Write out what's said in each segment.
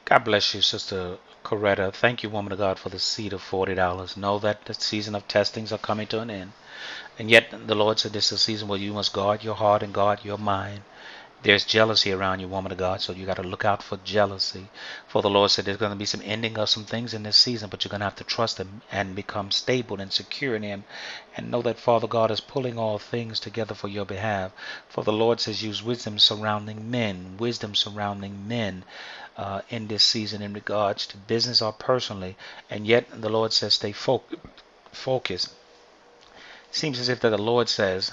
God bless you, Sister Coretta. Thank you, woman of God, for the seed of $40. Know that the season of testings are coming to an end. And yet the Lord said this is a season where you must guard your heart and guard your mind. There's jealousy around you, woman of God, so you got to look out for jealousy. For the Lord said there's going to be some ending of some things in this season, but you're going to have to trust Him and become stable and secure in Him. And know that Father God is pulling all things together for your behalf. For the Lord says use wisdom surrounding men in this season in regards to business or personally. And yet the Lord says stay focused. Seems as if that the Lord says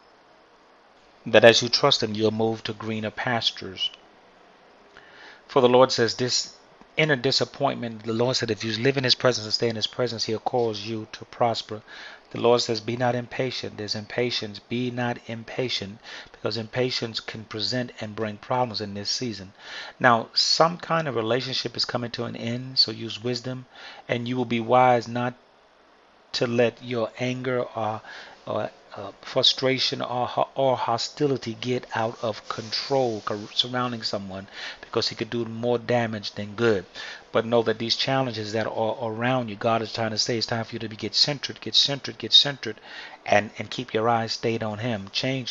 that as you trust Him, you'll move to greener pastures. For the Lord says this inner disappointment, the Lord said if you live in His presence and stay in His presence, He'll cause you to prosper. The Lord says be not impatient. There's impatience. Be not impatient because impatience can present and bring problems in this season. Now, some kind of relationship is coming to an end, so use wisdom and you will be wise not to let your anger or frustration or hostility get out of control surrounding someone because he could do more damage than good. But know that these challenges that are around you, God is trying to say it's time for you to get centered, get centered, and keep your eyes stayed on Him.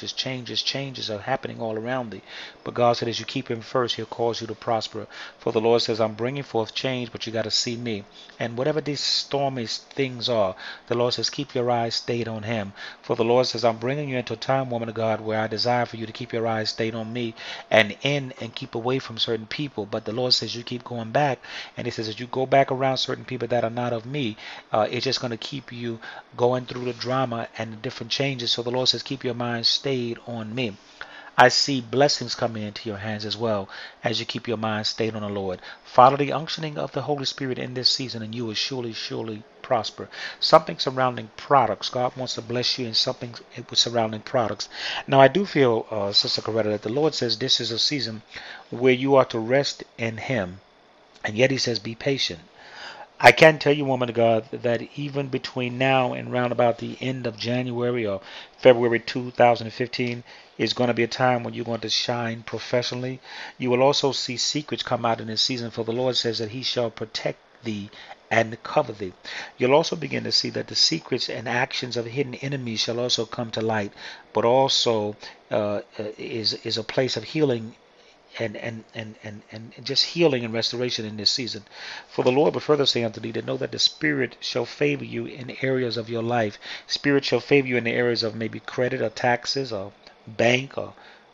Changes are happening all around thee. But God said as you keep Him first, He'll cause you to prosper. For the Lord says, I'm bringing forth change, but you got to see me. And whatever these stormy things are, the Lord says, keep your eyes stayed on Him. For the Lord says, I'm bringing you into a time, woman of God, where I desire for you to keep your eyes stayed on me and keep away from certain people. But the Lord says, you keep going back. And He says, as you go back around certain people that are not of me, it's just going to keep you going through the drama and the different changes. So the Lord says, keep your mind stayed on me. I see blessings coming into your hands as well as you keep your mind stayed on the Lord. Follow the unctioning of the Holy Spirit in this season and you will surely prosper. Something surrounding products. God wants to bless you in something with surrounding products. Now I do feel, Sister Coretta, that the Lord says this is a season where you are to rest in Him. And yet He says be patient. I can tell you, woman of God, that even between now and round about the end of January or February 2015 is going to be a time when you're going to shine professionally. You will also see secrets come out in this season, for the Lord says that He shall protect thee and cover thee. You'll also begin to see that the secrets and actions of hidden enemies shall also come to light, but also is a place of healing and just healing and restoration in this season. For the Lord will further say unto thee to know that the Spirit shall favor you in areas of your life. Spirit shall favor you in the areas of maybe credit or taxes or bank or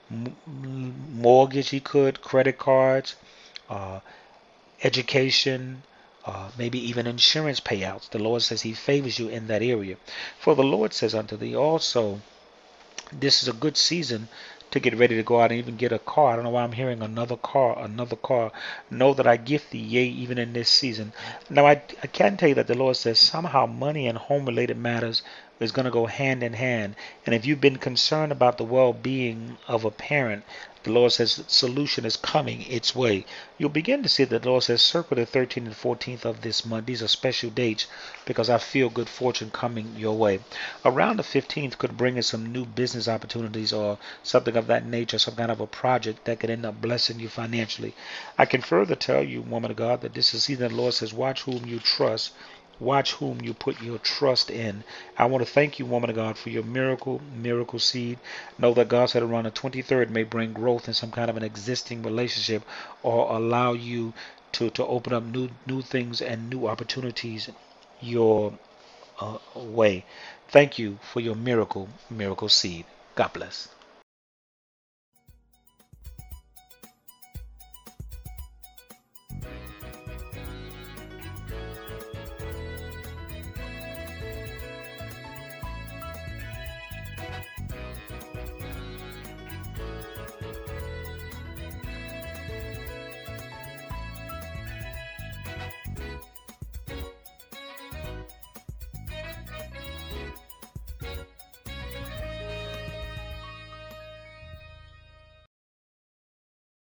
mortgage, credit cards, uh, education, maybe even insurance payouts. The Lord says He favors you in that area. For the Lord says unto thee also, this is a good season to get ready to go out and even get a car. I don't know why I'm hearing another car, another car. Know that I gift thee, yea, even in this season. Now, I can tell you that the Lord says somehow money and home related matters is going to go hand in hand. And if you've been concerned about the well being of a parent, the Lord says the solution is coming its way. You'll begin to see that the Lord says circle the 13th and 14th of this month. These are special dates because I feel good fortune coming your way. Around the 15th could bring in some new business opportunities or something of that nature, some kind of a project that could end up blessing you financially. I can further tell you, woman of God, that this is season the Lord says, watch whom you trust. Watch whom you put your trust in. I want to thank you, woman of God, for your miracle seed. Know that God said around the 23rd may bring growth in some kind of an existing relationship or allow you to open up new things and new opportunities your way. Thank you for your miracle seed. God bless.